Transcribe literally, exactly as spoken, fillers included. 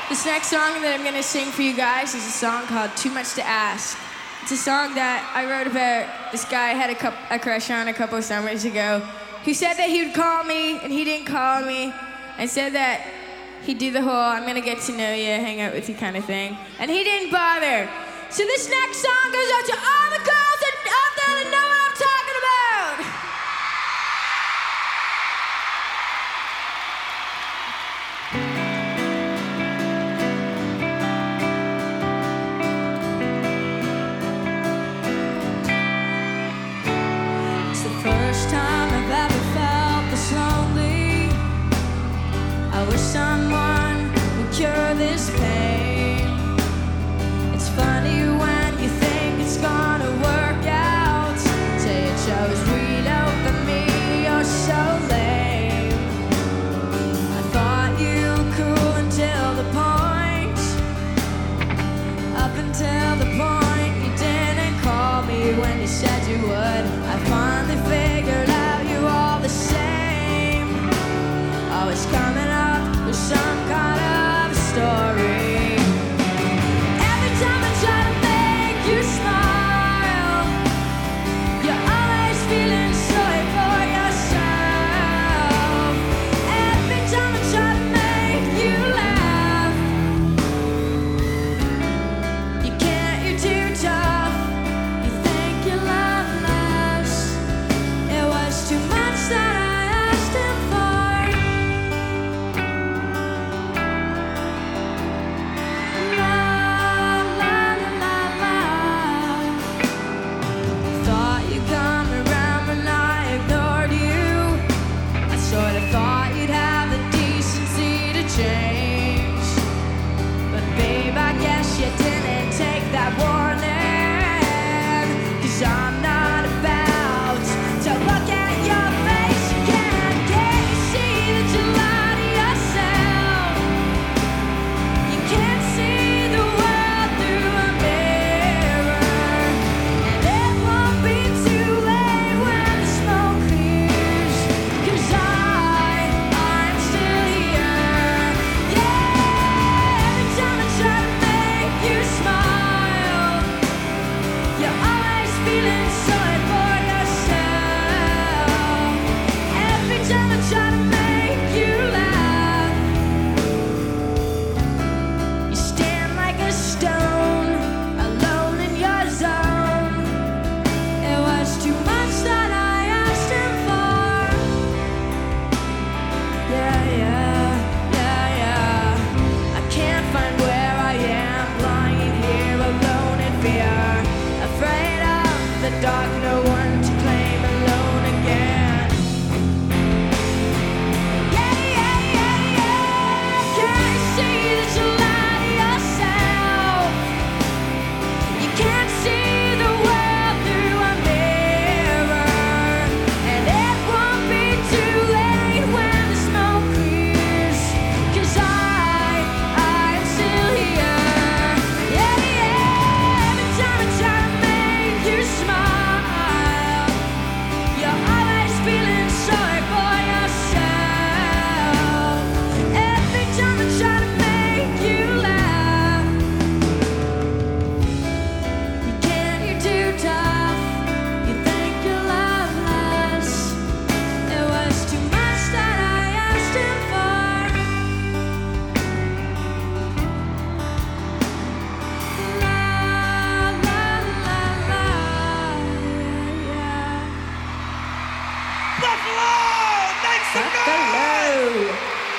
This next song that I'm gonna sing for you guys is a song called Too Much to Ask. It's a song that I wrote about this guy I had a, couple, a crush on a couple of summers ago. He said that he would call me, and he didn't call me, and said that he'd do the whole I'm gonna get to know you, hang out with you kind of thing. And he didn't bother. So this next song goes out to all the girls that, out there that know what I'm talking about. It's the first time I've ever felt this lonely. I wish someone would cure this pain. It's funny when you think it's gonna work out. Say it shows read out for me, you're so lame. I thought you were cool until the point. Up until the point you didn't call me when you said you would. I finally figured out you all the same. Always coming up with some kind of story. Dark, no one to claim alone again. Yeah, yeah, yeah, yeah. Can't you see that you lie to yourself? You can't see the world through a mirror, and it won't be too late when the smoke clears. 'Cause I, I'm still here. Yeah, yeah. Every time I try to make you smile, Buffalo!